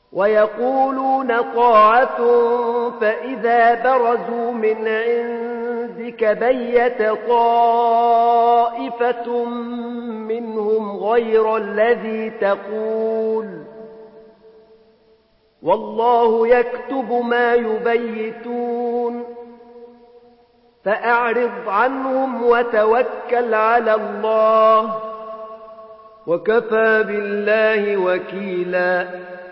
ويقولون طاعة فإذا برزوا من عندك بيت طائفة منهم غير الذي تقول والله يكتب ما يبيتون فأعرض عنهم وتوكل على الله وكفى بالله وكيلا